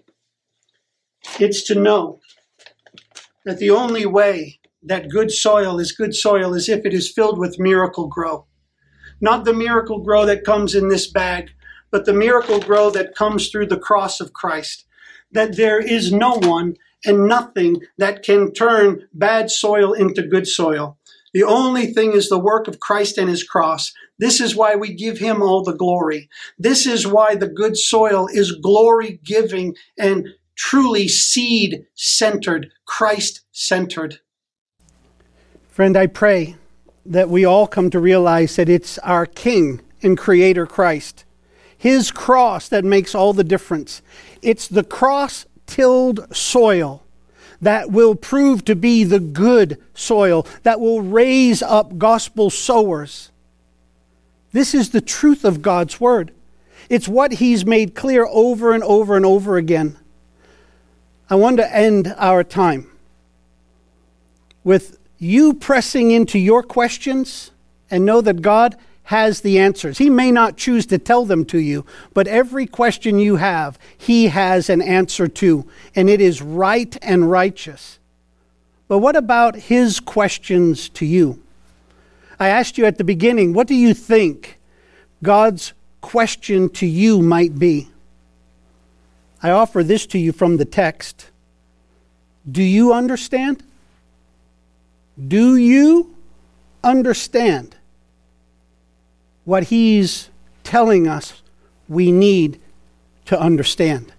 it's to know that the only way that good soil is good soil is if it is filled with miracle grow. Not the miracle grow that comes in this bag, but the miracle grow that comes through the cross of Christ. That there is no one and nothing that can turn bad soil into good soil. The only thing is the work of Christ and His cross. This is why we give Him all the glory. This is why the good soil is glory-giving and truly seed-centered, Christ-centered. Friend, I pray that we all come to realize that it's our King and Creator Christ, His cross that makes all the difference. It's the cross-tilled soil that will prove to be the good soil, that will raise up gospel sowers. This is the truth of God's Word. It's what He's made clear over and over and over again. I want to end our time with you pressing into your questions and know that God has the answers. He may not choose to tell them to you, but every question you have, He has an answer to, and it is right and righteous. But what about His questions to you? I asked you at the beginning, what do you think God's question to you might be? I offer this to you from the text. Do you understand? Do you understand what He's telling us we need to understand?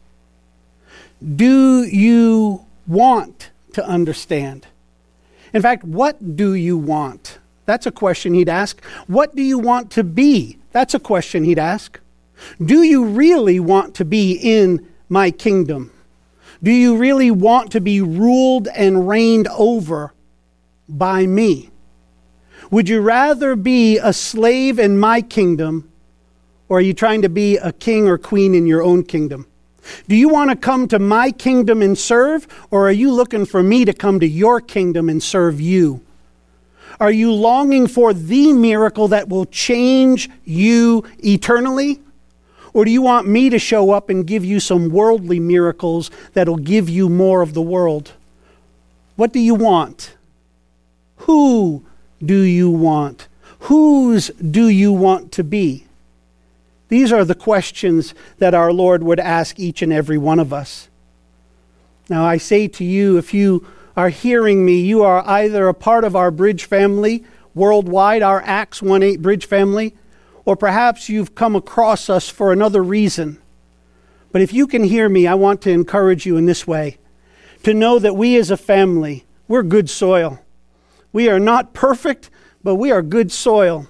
Do you want to understand? In fact, what do you want? That's a question He'd ask. What do you want to be? That's a question He'd ask. Do you really want to be in my kingdom? Do you really want to be ruled and reigned over by me? Would you rather be a slave in my kingdom, or are you trying to be a king or queen in your own kingdom? Do you want to come to my kingdom and serve, or are you looking for me to come to your kingdom and serve you? Are you longing for the miracle that will change you eternally? Or do you want me to show up and give you some worldly miracles that'll give you more of the world? What do you want? Who do you want? Whose do you want to be? These are the questions that our Lord would ask each and every one of us. Now I say to you, if you are hearing me, you are either a part of our Bridge family worldwide, our Acts one eight Bridge family, or perhaps you've come across us for another reason. But if you can hear me, I want to encourage you in this way, to know that we as a family, we're good soil. We are not perfect, but we are good soil.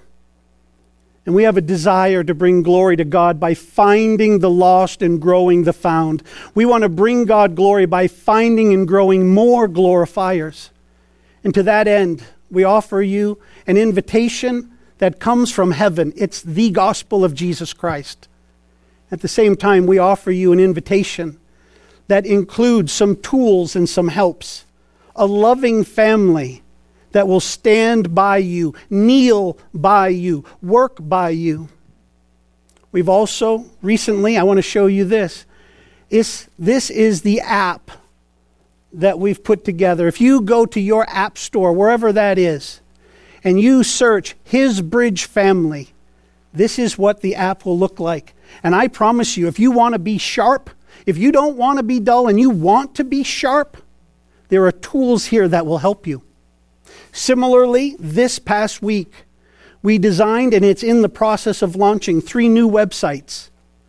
And we have a desire to bring glory to God by finding the lost and growing the found. We want to bring God glory by finding and growing more glorifiers. And to that end, we offer you an invitation that comes from heaven. It's the gospel of Jesus Christ. At the same time, we offer you an invitation that includes some tools and some helps. A loving family that will stand by you, kneel by you, work by you. We've also, recently, I want to show you this. It's, this is the app that we've put together. If you go to your app store, wherever that is, and you search His Bridge Family, this is what the app will look like. And I promise you, if you want to be sharp, if you don't want to be dull and you want to be sharp, there are tools here that will help you. Similarly, this past week, we designed, and it's in the process of launching, three new websites.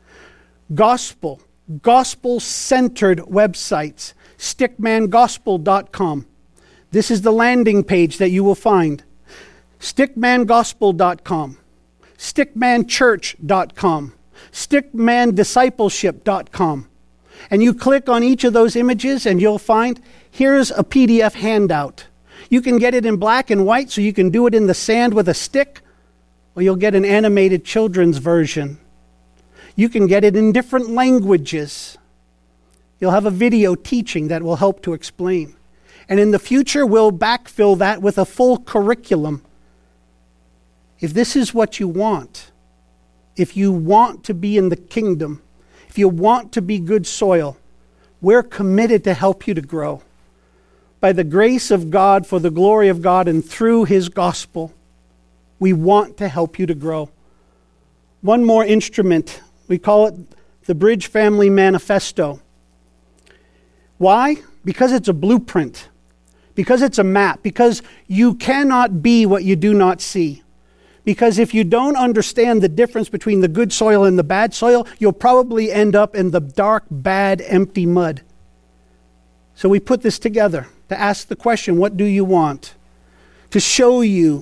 Gospel, gospel-centered websites, stickman gospel dot com. This is the landing page that you will find. stickman gospel dot com, stickman church dot com, stickman discipleship dot com. And you click on each of those images and you'll find, here's a P D F handout. You can get it in black and white, so you can do it in the sand with a stick, or you'll get an animated children's version. You can get it in different languages. You'll have a video teaching that will help to explain. And in the future, we'll backfill that with a full curriculum. If this is what you want, if you want to be in the kingdom, if you want to be good soil, we're committed to help you to grow. By the grace of God, for the glory of God, and through His gospel, we want to help you to grow. One more instrument, we call it the Bridge Family Manifesto. Why? Because it's a blueprint, because it's a map, because you cannot be what you do not see. Because if you don't understand the difference between the good soil and the bad soil, you'll probably end up in the dark, bad, empty mud. So we put this together to ask the question, what do you want? To show you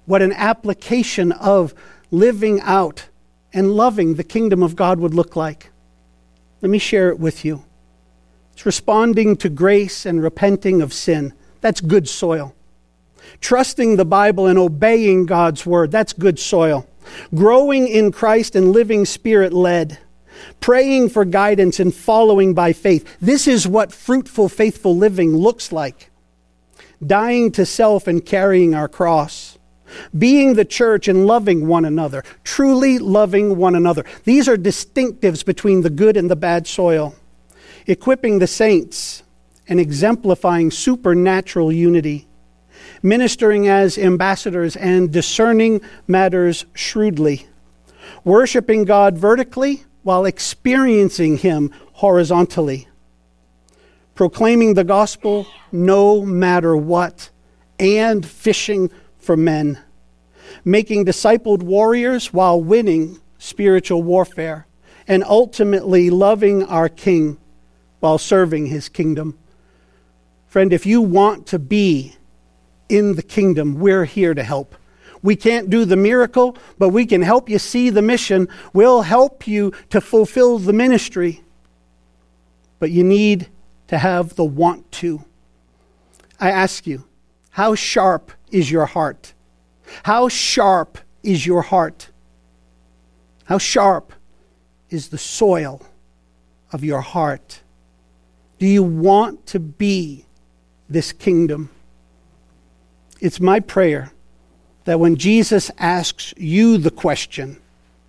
what an application of living out and loving the kingdom of God would look like. Let me share it with you. It's responding to grace and repenting of sin. That's good soil. Trusting the Bible and obeying God's word. That's good soil. Growing in Christ and living Spirit-led. Praying for guidance and following by faith. This is what fruitful, faithful living looks like. Dying to self and carrying our cross. Being the church and loving one another. Truly loving one another. These are distinctives between the good and the bad soil. Equipping the saints and exemplifying supernatural unity. Ministering as ambassadors and discerning matters shrewdly. Worshiping God vertically while experiencing Him horizontally. Proclaiming the gospel no matter what, and fishing for men. Making discipled warriors while winning spiritual warfare. And ultimately loving our King while serving His kingdom. Friend, if you want to be in the kingdom, we're here to help. We can't do the miracle, but we can help you see the mission. We'll help you to fulfill the ministry. But you need to have the want to. I ask you, how sharp is your heart? How sharp is your heart? How sharp is the soil of your heart? Do you want to be this kingdom? It's my prayer that when Jesus asks you the question,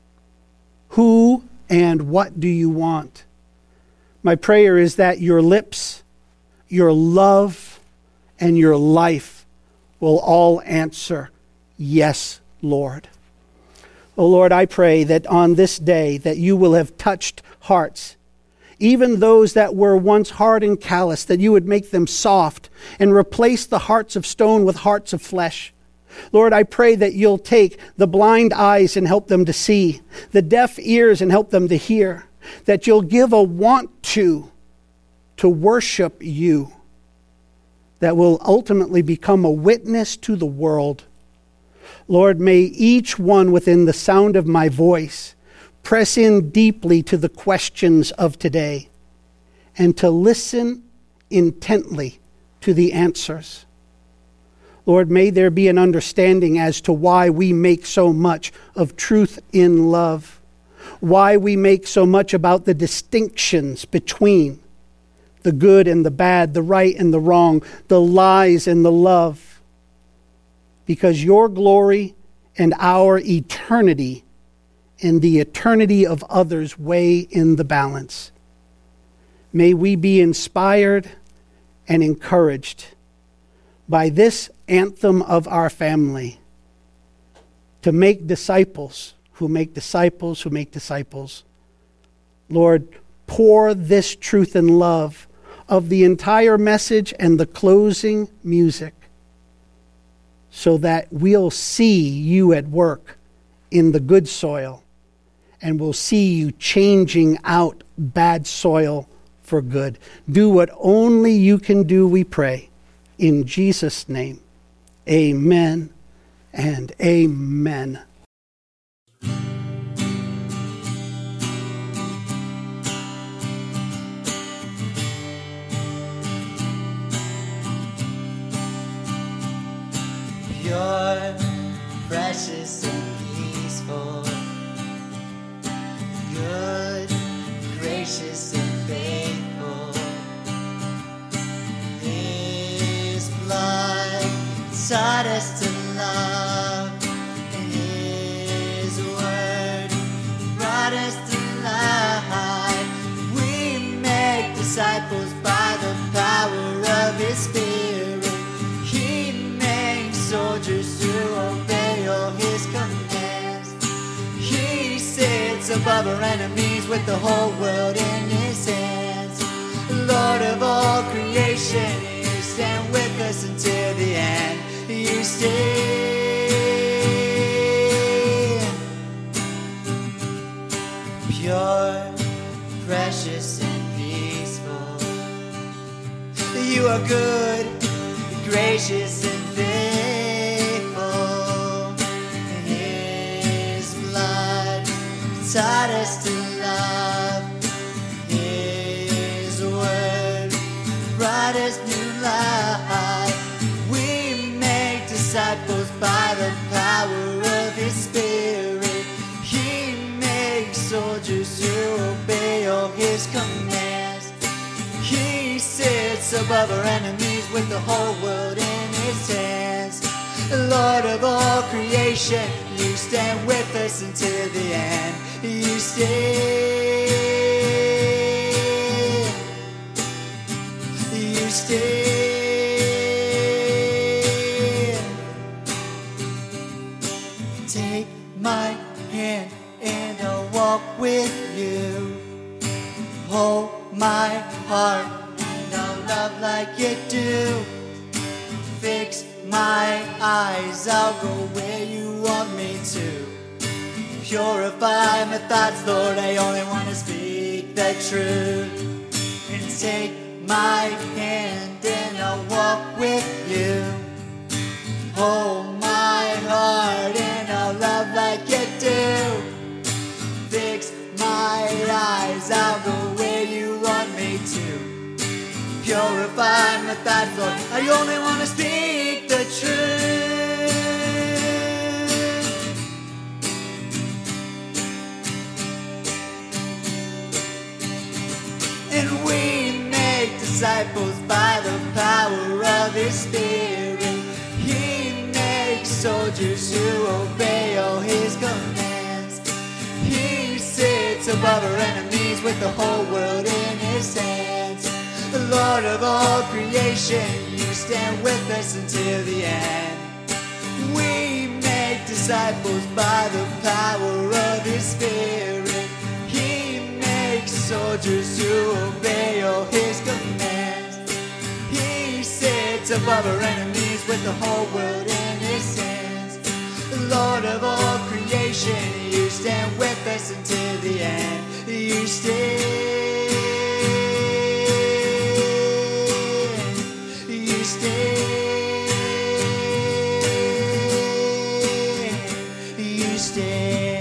who and what do you want? My prayer is that your lips, your love, and your life will all answer, yes, Lord. Oh Lord, I pray that on this day that you will have touched hearts, even those that were once hard and callous, that you would make them soft and replace the hearts of stone with hearts of flesh. Lord, I pray that you'll take the blind eyes and help them to see, the deaf ears and help them to hear, that you'll give a want to, to worship you, that will ultimately become a witness to the world. Lord, may each one within the sound of my voice press in deeply to the questions of today and to listen intently to the answers. Lord, may there be an understanding as to why we make so much of truth in love, why we make so much about the distinctions between the good and the bad, the right and the wrong, the lies and the love. Because your glory and our eternity and the eternity of others weigh in the balance. May we be inspired and encouraged by this anthem of our family to make disciples who make disciples who make disciples. Lord, pour this truth and love of the entire message and the closing music so that we'll see you at work in the good soil, and we'll see you changing out bad soil for good. Do what only you can do, we pray. In Jesus' name, amen and amen. Pure, precious, and peaceful. Good, gracious, and faithful. His blood taught us to love, and His word brought us to life. We make disciples by the power of His Spirit. He makes soldiers who obey all His commands. He sits above our enemies with the whole world in His hands. Lord of all creation, you stand with us until the end. You stand pure, precious, and peaceful. You are good, gracious, and faithful. taught us to love. His word brought us new life. We make disciples by the power of His Spirit. He makes soldiers who obey all His commands. He sits above our enemies with the whole world in His hands. Lord of all creation, you stand with us until the end. You stand. You stand. Take my hand and I'll walk with you. Hold my heart and I'll love like you do. Fix my eyes, I'll go where you want me to. Purify my thoughts, Lord, I only want to speak the truth. And take my hand and I'll walk with you. Hold my heart and I'll love like you do. Fix my eyes, I'll go where you want me to. Purify my thoughts, Lord, I only want to speak the truth. And we make disciples by the power of His Spirit. He makes soldiers who obey all His commands. He sits above our enemies with the whole world in His hands. The Lord of all creation, you stand with us until the end. We make disciples by the power of His Spirit. He makes soldiers who obey all His commands. He sits above our enemies with the whole world in His hands. The Lord of all creation, you stand with us until the end. You stand. You stand. You stand.